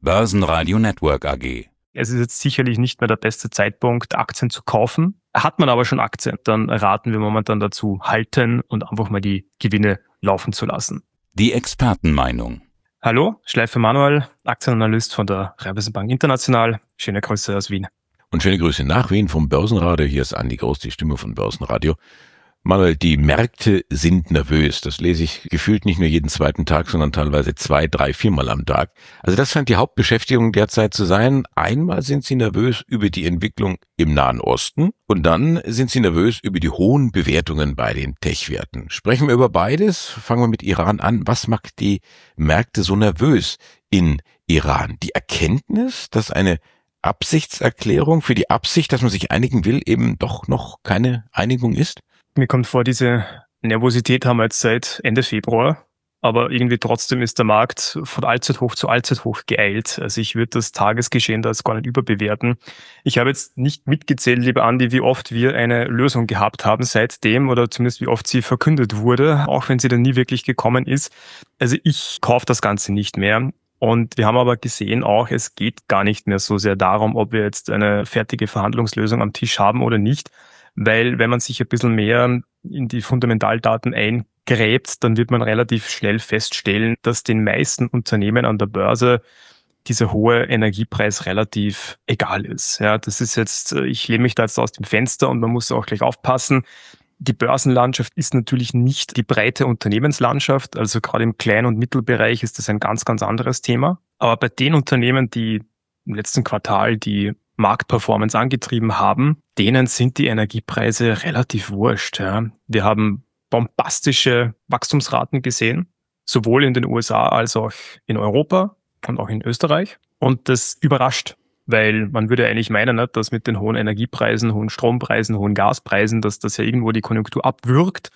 Börsenradio Network AG. Es ist jetzt sicherlich nicht mehr der beste Zeitpunkt, Aktien zu kaufen. Hat man aber schon Aktien, dann raten wir momentan dazu, halten und einfach mal die Gewinne laufen zu lassen. Die Expertenmeinung. Hallo, Schleifer Manuel, Aktienanalyst von der Raiffeisen Bank International. Schöne Grüße aus Wien. Und schöne Grüße nach Wien vom Börsenradio. Hier ist Andi Groß, die Stimme von Börsenradio. Manuel, die Märkte sind nervös. Das lese ich gefühlt nicht nur jeden zweiten Tag, sondern teilweise 2, 3, 4 Mal am Tag. Also das scheint die Hauptbeschäftigung derzeit zu sein. Einmal sind sie nervös über die Entwicklung im Nahen Osten und dann sind sie nervös über die hohen Bewertungen bei den Tech-Werten. Sprechen wir über beides. Fangen wir mit Iran an. Was macht die Märkte so nervös in Iran? Die Erkenntnis, dass eine Absichtserklärung für die Absicht, dass man sich einigen will, eben doch noch keine Einigung ist? Mir kommt vor, diese Nervosität haben wir jetzt seit Ende Februar, aber irgendwie trotzdem ist der Markt von Allzeithoch zu Allzeithoch geeilt. Also ich würde das Tagesgeschehen da jetzt gar nicht überbewerten. Ich habe jetzt nicht mitgezählt, lieber Andi, wie oft wir eine Lösung gehabt haben seitdem oder zumindest wie oft sie verkündet wurde, auch wenn sie dann nie wirklich gekommen ist. Also ich kaufe das Ganze nicht mehr. Und wir haben aber gesehen auch, es geht gar nicht mehr so sehr darum, ob wir jetzt eine fertige Verhandlungslösung am Tisch haben oder nicht. Weil wenn man sich ein bisschen mehr in die Fundamentaldaten eingräbt, dann wird man relativ schnell feststellen, dass den meisten Unternehmen an der Börse dieser hohe Energiepreis relativ egal ist. Ja, das ist jetzt, ich lehne mich da jetzt aus dem Fenster und man muss auch gleich aufpassen. Die Börsenlandschaft ist natürlich nicht die breite Unternehmenslandschaft. Also gerade im Klein- und Mittelbereich ist das ein ganz, ganz anderes Thema. Aber bei den Unternehmen, die im letzten Quartal die Marktperformance angetrieben haben, denen sind die Energiepreise relativ wurscht. Ja. Wir haben bombastische Wachstumsraten gesehen, sowohl in den USA als auch in Europa und auch in Österreich. Und das überrascht, weil man würde eigentlich meinen, dass mit den hohen Energiepreisen, hohen Strompreisen, hohen Gaspreisen, dass das ja irgendwo die Konjunktur abwürgt.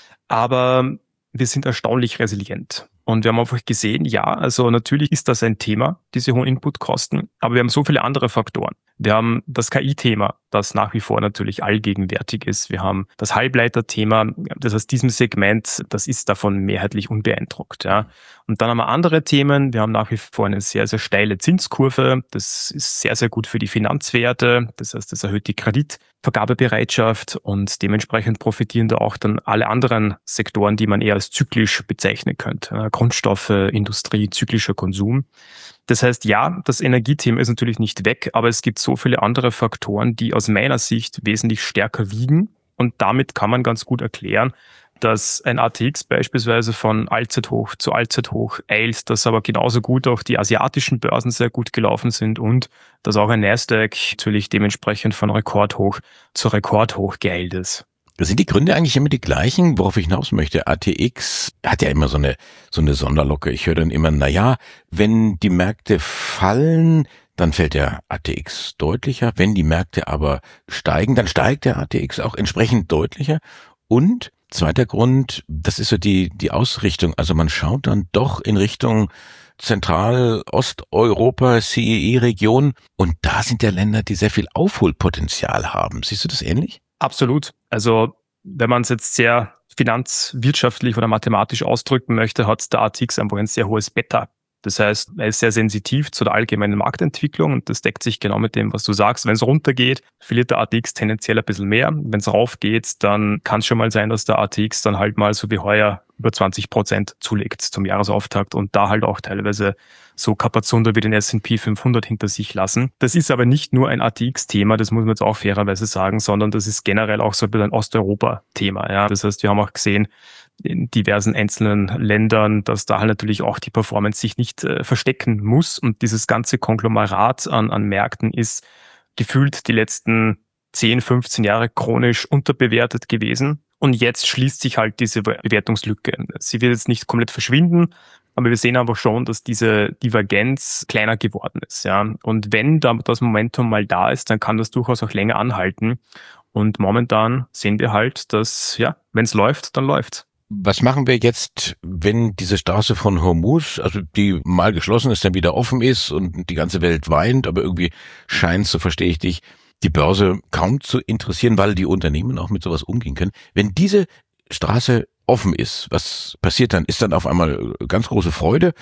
Aber wir sind erstaunlich resilient. Und wir haben einfach gesehen, ja, also natürlich ist das ein Thema, diese hohen Inputkosten, aber wir haben so viele andere Faktoren. Wir haben das KI-Thema, das nach wie vor natürlich allgegenwärtig ist. Wir haben das Halbleiterthema, das aus diesem Segment, das ist davon mehrheitlich unbeeindruckt. Ja. Und dann haben wir andere Themen. Wir haben nach wie vor eine sehr, sehr steile Zinskurve. Das ist sehr, sehr gut für die Finanzwerte. Das heißt, das erhöht die Kreditvergabebereitschaft und dementsprechend profitieren da auch dann alle anderen Sektoren, die man eher als zyklisch bezeichnen könnte. Grundstoffe, Industrie, zyklischer Konsum. Das heißt, ja, das Energiethema ist natürlich nicht weg, aber es gibt so viele andere Faktoren, die aus meiner Sicht wesentlich stärker wiegen. Und damit kann man ganz gut erklären, dass ein ATX beispielsweise von Allzeithoch zu Allzeithoch eilt, dass aber genauso gut auch die asiatischen Börsen sehr gut gelaufen sind und dass auch ein Nasdaq natürlich dementsprechend von Rekordhoch zu Rekordhoch geeilt ist. Sind die Gründe eigentlich immer die gleichen, worauf ich hinaus möchte? ATX hat ja immer so eine Sonderlocke. Ich höre dann immer, wenn die Märkte fallen, dann fällt der ATX deutlicher. Wenn die Märkte aber steigen, dann steigt der ATX auch entsprechend deutlicher. Und zweiter Grund, das ist so die Ausrichtung. Also man schaut dann doch in Richtung Zentral-Osteuropa, CEE-Region. Und da sind ja Länder, die sehr viel Aufholpotenzial haben. Siehst du das ähnlich? Absolut. Also wenn man es jetzt sehr finanzwirtschaftlich oder mathematisch ausdrücken möchte, hat der ATX einfach ein sehr hohes Beta. Das heißt, er ist sehr sensitiv zu der allgemeinen Marktentwicklung und das deckt sich genau mit dem, was du sagst. Wenn es runtergeht, verliert der ATX tendenziell ein bisschen mehr. Wenn es raufgeht, dann kann es schon mal sein, dass der ATX dann halt mal so wie heuer über 20% zulegt zum Jahresauftakt und da halt auch teilweise so Kapazunder wie den S&P 500 hinter sich lassen. Das ist aber nicht nur ein ATX-Thema, das muss man jetzt auch fairerweise sagen, sondern das ist generell auch so ein bisschen ein Osteuropa-Thema. Ja. Das heißt, wir haben auch gesehen, in diversen einzelnen Ländern, dass da halt natürlich auch die Performance sich nicht verstecken muss. Und dieses ganze Konglomerat an Märkten ist gefühlt die letzten 10, 15 Jahre chronisch unterbewertet gewesen. Und jetzt schließt sich halt diese Bewertungslücke. Sie wird jetzt nicht komplett verschwinden, aber wir sehen einfach schon, dass diese Divergenz kleiner geworden ist. Ja. Und wenn da das Momentum mal da ist, dann kann das durchaus auch länger anhalten. Und momentan sehen wir halt, dass, ja, wenn es läuft, dann läuft. Was machen wir jetzt, wenn diese Straße von Hormuz, also die mal geschlossen ist, dann wieder offen ist und die ganze Welt weint, aber irgendwie scheint, so verstehe ich dich, die Börse kaum zu interessieren, weil die Unternehmen auch mit sowas umgehen können. Wenn diese Straße offen ist, was passiert dann? Ist dann auf einmal ganz große Freude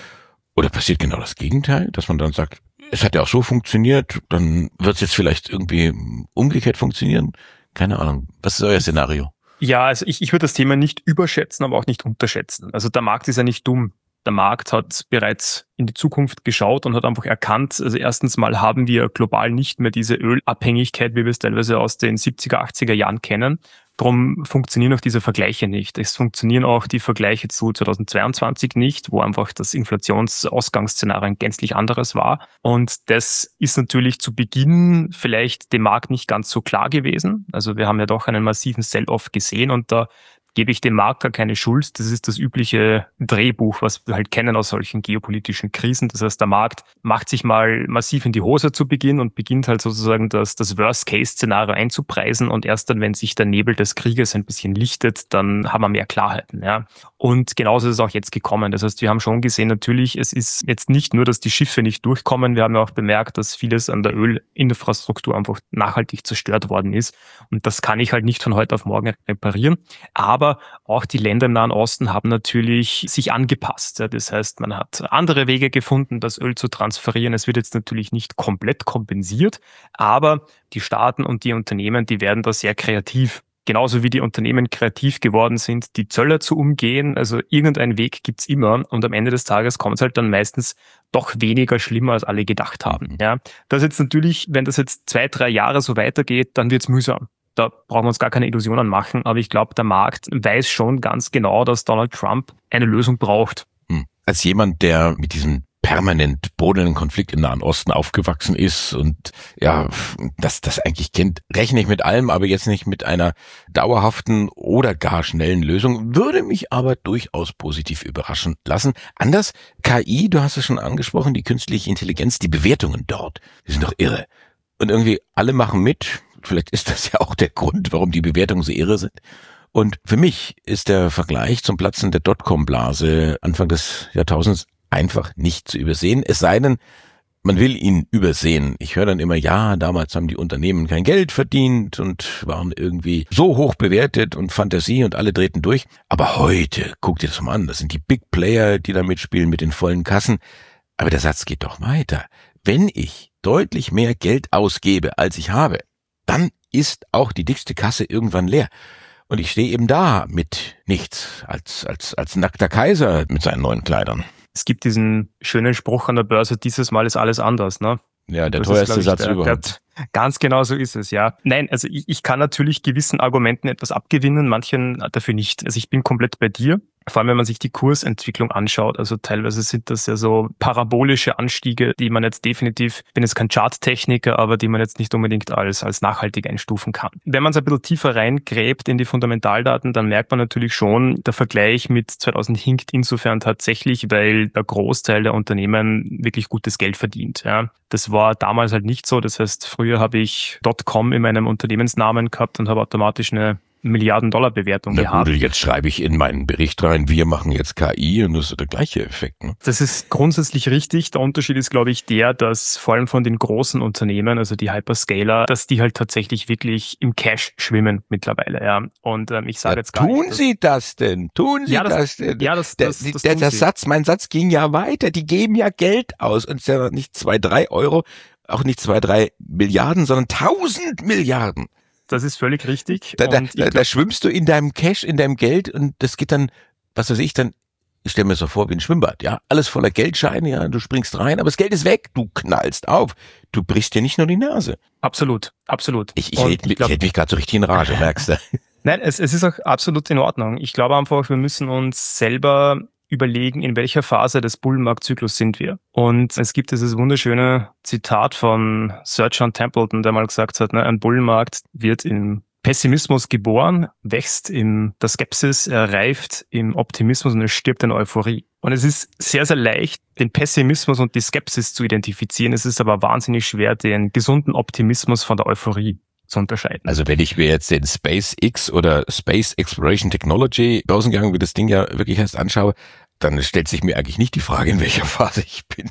Oder passiert genau das Gegenteil, dass man dann sagt, es hat ja auch so funktioniert, dann wird es jetzt vielleicht irgendwie umgekehrt funktionieren? Keine Ahnung. Was ist euer Szenario? Ja, also ich würde das Thema nicht überschätzen, aber auch nicht unterschätzen. Also der Markt ist ja nicht dumm. Der Markt hat bereits in die Zukunft geschaut und hat einfach erkannt, also erstens mal haben wir global nicht mehr diese Ölabhängigkeit, wie wir es teilweise aus den 70er, 80er Jahren kennen. Darum funktionieren auch diese Vergleiche nicht. Es funktionieren auch die Vergleiche zu 2022 nicht, wo einfach das Inflationsausgangsszenario ein gänzlich anderes war. Und das ist natürlich zu Beginn vielleicht dem Markt nicht ganz so klar gewesen. Also wir haben ja doch einen massiven Sell-off gesehen und da gebe ich dem Markt gar keine Schuld. Das ist das übliche Drehbuch, was wir halt kennen aus solchen geopolitischen Krisen. Das heißt, der Markt macht sich mal massiv in die Hose zu Beginn und beginnt halt sozusagen das Worst-Case-Szenario einzupreisen. Und erst dann, wenn sich der Nebel des Krieges ein bisschen lichtet, dann haben wir mehr Klarheiten. Ja. Und genauso ist es auch jetzt gekommen. Das heißt, wir haben schon gesehen, natürlich, es ist jetzt nicht nur, dass die Schiffe nicht durchkommen. Wir haben ja auch bemerkt, dass vieles an der Ölinfrastruktur einfach nachhaltig zerstört worden ist. Und das kann ich halt nicht von heute auf morgen reparieren. Aber auch die Länder im Nahen Osten haben natürlich sich angepasst. Das heißt, man hat andere Wege gefunden, das Öl zu transferieren. Es wird jetzt natürlich nicht komplett kompensiert, aber die Staaten und die Unternehmen, die werden da sehr kreativ. Genauso wie die Unternehmen kreativ geworden sind, die Zölle zu umgehen. Also irgendein Weg gibt's immer und am Ende des Tages kommt es halt dann meistens doch weniger schlimmer, als alle gedacht haben. Ja, das jetzt natürlich, wenn das jetzt 2-3 Jahre so weitergeht, dann wird's mühsam. Da brauchen wir uns gar keine Illusionen machen, aber ich glaube, der Markt weiß schon ganz genau, dass Donald Trump eine Lösung braucht. Als jemand, der mit diesem permanent brodelnden Konflikt im Nahen Osten aufgewachsen ist und ja, das eigentlich kennt, rechne ich mit allem, aber jetzt nicht mit einer dauerhaften oder gar schnellen Lösung, würde mich aber durchaus positiv überraschen lassen. Anders, KI, du hast es schon angesprochen, die künstliche Intelligenz, die Bewertungen dort, die sind doch irre. Und irgendwie alle machen mit. Vielleicht ist das ja auch der Grund, warum die Bewertungen so irre sind. Und für mich ist der Vergleich zum Platzen der Dotcom-Blase Anfang des Jahrtausends einfach nicht zu übersehen. Es sei denn, man will ihn übersehen. Ich höre dann immer, ja, damals haben die Unternehmen kein Geld verdient und waren irgendwie so hoch bewertet und Fantasie und alle drehten durch. Aber heute, guck dir das mal an, das sind die Big Player, die da mitspielen mit den vollen Kassen. Aber der Satz geht doch weiter. Wenn ich deutlich mehr Geld ausgebe, als ich habe, dann ist auch die dickste Kasse irgendwann leer. Und ich stehe eben da mit nichts, als nackter Kaiser mit seinen neuen Kleidern. Es gibt diesen schönen Spruch an der Börse, dieses Mal ist alles anders, ne? Ja, der teuerste Satz überhaupt. Ganz genau so ist es, ja. Nein, also ich kann natürlich gewissen Argumenten etwas abgewinnen, manchen dafür nicht. Also ich bin komplett bei dir. Vor allem, wenn man sich die Kursentwicklung anschaut, also teilweise sind das ja so parabolische Anstiege, die man jetzt definitiv, ich bin jetzt kein Charttechniker, aber die man jetzt nicht unbedingt als nachhaltig einstufen kann. Wenn man es ein bisschen tiefer reingräbt in die Fundamentaldaten, dann merkt man natürlich schon, der Vergleich mit 2000 hinkt insofern tatsächlich, weil der Großteil der Unternehmen wirklich gutes Geld verdient. Ja. Das war damals halt nicht so. Das heißt, früher habe ich .com in meinem Unternehmensnamen gehabt und habe automatisch eine Milliarden-Dollar-Bewertung gehabt. Jetzt schreibe ich in meinen Bericht rein, wir machen jetzt KI und das ist der gleiche Effekt. Ne? Das ist grundsätzlich richtig. Der Unterschied ist, glaube ich, der, dass vor allem von den großen Unternehmen, also die Hyperscaler, dass die halt tatsächlich wirklich im Cash schwimmen mittlerweile. Ja. Und ich sage jetzt gar tun nicht... Sie das denn? Tun Sie das denn? Ja, das tun sie. Mein Satz ging ja weiter. Die geben ja Geld aus und es ist ja nicht 2-3 Euro, auch nicht 2-3 Milliarden, sondern 1000 Milliarden. Das ist völlig richtig. Da schwimmst du in deinem Cash, in deinem Geld und das geht dann, was weiß ich, ich stelle mir so vor wie ein Schwimmbad, ja, alles voller Geldscheine, ja, du springst rein, aber das Geld ist weg, du knallst auf, du brichst dir nicht nur die Nase. Absolut, absolut. Ich hätte mich gerade so richtig in Rage, merkst du? Nein, es ist auch absolut in Ordnung. Ich glaube einfach, wir müssen uns selber überlegen, in welcher Phase des Bullenmarktzyklus sind wir. Und es gibt dieses wunderschöne Zitat von Sir John Templeton, der mal gesagt hat, ein Bullenmarkt wird im Pessimismus geboren, wächst in der Skepsis, er reift im Optimismus und er stirbt in Euphorie. Und es ist sehr, sehr leicht, den Pessimismus und die Skepsis zu identifizieren. Es ist aber wahnsinnig schwer, den gesunden Optimismus von der Euphorie zu unterscheiden. Also wenn ich mir jetzt den SpaceX oder Space Exploration Technology Börsengang, wie das Ding ja wirklich heißt, anschaue, dann stellt sich mir eigentlich nicht die Frage, in welcher Phase ich bin.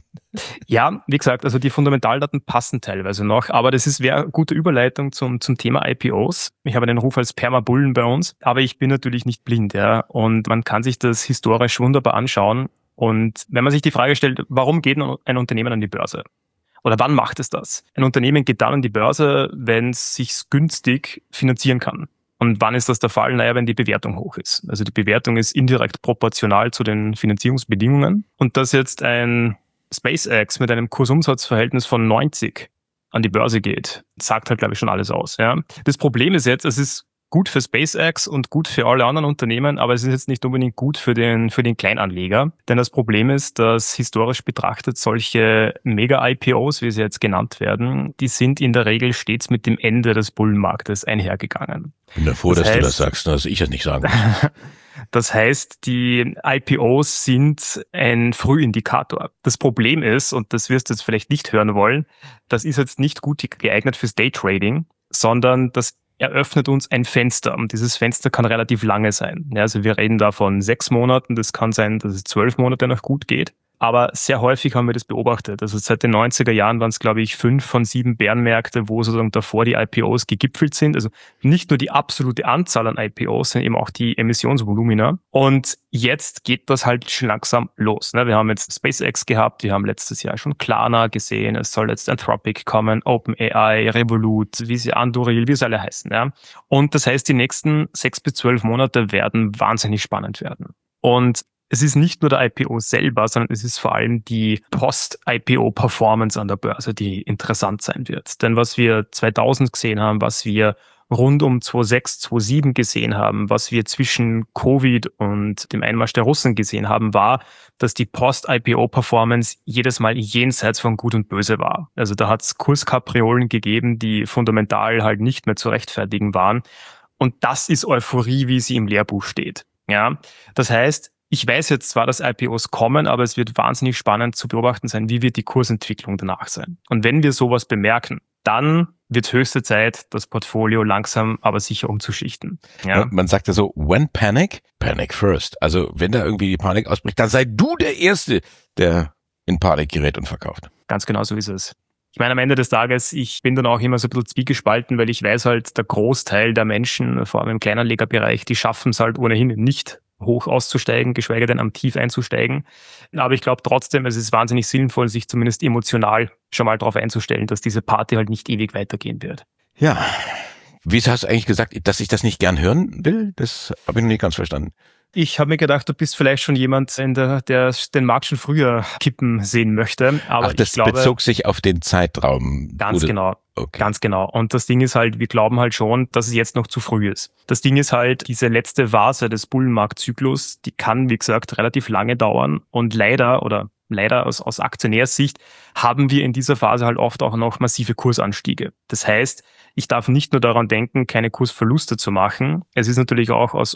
Ja, wie gesagt, also die Fundamentaldaten passen teilweise noch, aber das wäre eine gute Überleitung zum Thema IPOs. Ich habe den Ruf als Permabullen bei uns, aber ich bin natürlich nicht blind, ja, und man kann sich das historisch wunderbar anschauen. Und wenn man sich die Frage stellt, warum geht ein Unternehmen an die Börse? Oder wann macht es das? Ein Unternehmen geht dann an die Börse, wenn es sich günstig finanzieren kann. Und wann ist das der Fall? Naja, wenn die Bewertung hoch ist. Also die Bewertung ist indirekt proportional zu den Finanzierungsbedingungen. Und dass jetzt ein SpaceX mit einem Kursumsatzverhältnis von 90 an die Börse geht, sagt halt, glaube ich, schon alles aus. Ja. Das Problem ist jetzt, es ist gut für SpaceX und gut für alle anderen Unternehmen, aber es ist jetzt nicht unbedingt gut für den Kleinanleger. Denn das Problem ist, dass historisch betrachtet solche Mega-IPOs, wie sie jetzt genannt werden, die sind in der Regel stets mit dem Ende des Bullenmarktes einhergegangen. Ich bin froh, dass du das sagst, dass ich das nicht sagen muss. Das heißt, die IPOs sind ein Frühindikator. Das Problem ist, und das wirst du jetzt vielleicht nicht hören wollen, das ist jetzt nicht gut geeignet fürs Daytrading, sondern das eröffnet uns ein Fenster. Und dieses Fenster kann relativ lange sein. Ja, also wir reden da von 6 Monaten. Das kann sein, dass es 12 Monate noch gut geht. Aber sehr häufig haben wir das beobachtet. Also seit den 90er Jahren waren es, glaube ich, 5 von 7 Bärenmärkte, wo sozusagen davor die IPOs gegipfelt sind. Also nicht nur die absolute Anzahl an IPOs, sondern eben auch die Emissionsvolumina. Und jetzt geht das halt schon langsam los. Wir haben jetzt SpaceX gehabt, wir haben letztes Jahr schon Klarna gesehen, es soll jetzt Anthropic kommen, OpenAI, Revolut, Anduril, wie sie alle heißen. Ja. Und das heißt, die nächsten 6 bis 12 Monate werden wahnsinnig spannend werden. Und es ist nicht nur der IPO selber, sondern es ist vor allem die Post-IPO-Performance an der Börse, die interessant sein wird. Denn was wir 2000 gesehen haben, was wir rund um 2006, 2007 gesehen haben, was wir zwischen Covid und dem Einmarsch der Russen gesehen haben, war, dass die Post-IPO-Performance jedes Mal jenseits von Gut und Böse war. Also da hat es Kurskapriolen gegeben, die fundamental halt nicht mehr zu rechtfertigen waren. Und das ist Euphorie, wie sie im Lehrbuch steht. Ja, das heißt, ich weiß jetzt zwar, dass IPOs kommen, aber es wird wahnsinnig spannend zu beobachten sein, wie wird die Kursentwicklung danach sein. Und wenn wir sowas bemerken, dann wird höchste Zeit, das Portfolio langsam aber sicher umzuschichten. Ja. Man sagt ja so, when panic, panic first. Also wenn da irgendwie die Panik ausbricht, dann sei du der Erste, der in Panik gerät und verkauft. Ganz genau so ist es. Ich meine, am Ende des Tages, ich bin dann auch immer so ein bisschen zwiegespalten, weil ich weiß halt, der Großteil der Menschen, vor allem im Kleinanlegerbereich, die schaffen es halt ohnehin nicht, hoch auszusteigen, geschweige denn am Tief einzusteigen. Aber ich glaube trotzdem, es ist wahnsinnig sinnvoll, sich zumindest emotional schon mal darauf einzustellen, dass diese Party halt nicht ewig weitergehen wird. Ja. Wieso hast du eigentlich gesagt, dass ich das nicht gern hören will? Das habe ich noch nicht ganz verstanden. Ich habe mir gedacht, du bist vielleicht schon jemand, der den Markt schon früher kippen sehen möchte. Aber ach, das ich glaube, bezog sich auf den Zeitraum. Ganz genau. Okay. Ganz genau. Und das Ding ist halt, wir glauben halt schon, dass es jetzt noch zu früh ist. Das Ding ist halt, diese letzte Phase des Bullenmarktzyklus, die kann, wie gesagt, relativ lange dauern. Und leider aus Aktionärssicht haben wir in dieser Phase halt oft auch noch massive Kursanstiege. Das heißt, ich darf nicht nur daran denken, keine Kursverluste zu machen. Es ist natürlich auch aus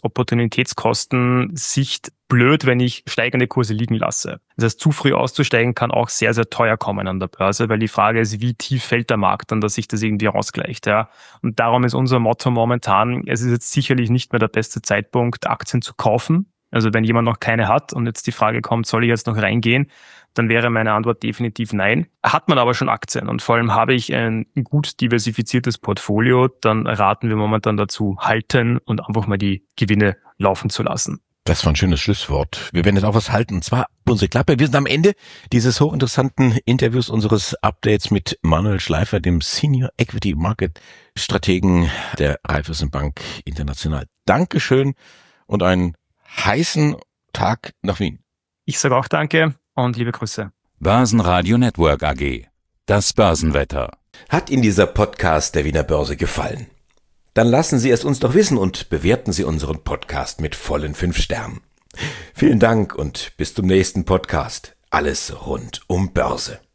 Opportunitätskosten-Sicht blöd, wenn ich steigende Kurse liegen lasse. Das heißt, zu früh auszusteigen kann auch sehr, sehr teuer kommen an der Börse, weil die Frage ist, wie tief fällt der Markt dann, dass sich das irgendwie ausgleicht. Ja. Und darum ist unser Motto momentan, es ist jetzt sicherlich nicht mehr der beste Zeitpunkt, Aktien zu kaufen. Also wenn jemand noch keine hat und jetzt die Frage kommt, soll ich jetzt noch reingehen, dann wäre meine Antwort definitiv nein. Hat man aber schon Aktien und vor allem habe ich ein gut diversifiziertes Portfolio, dann raten wir momentan dazu, halten und einfach mal die Gewinne laufen zu lassen. Das war ein schönes Schlusswort. Wir werden jetzt auch was halten, und zwar unsere Klappe. Wir sind am Ende dieses hochinteressanten Interviews, unseres Updates mit Manuel Schleifer, dem Senior Equity Market Strategen der Raiffeisenbank International. Dankeschön und einen heißen Tag nach Wien. Ich sage auch danke und liebe Grüße. Börsenradio Network AG. Das Börsenwetter. Hat Ihnen dieser Podcast der Wiener Börse gefallen? Dann lassen Sie es uns doch wissen und bewerten Sie unseren Podcast mit vollen 5 Sternen. Vielen Dank und bis zum nächsten Podcast. Alles rund um Börse.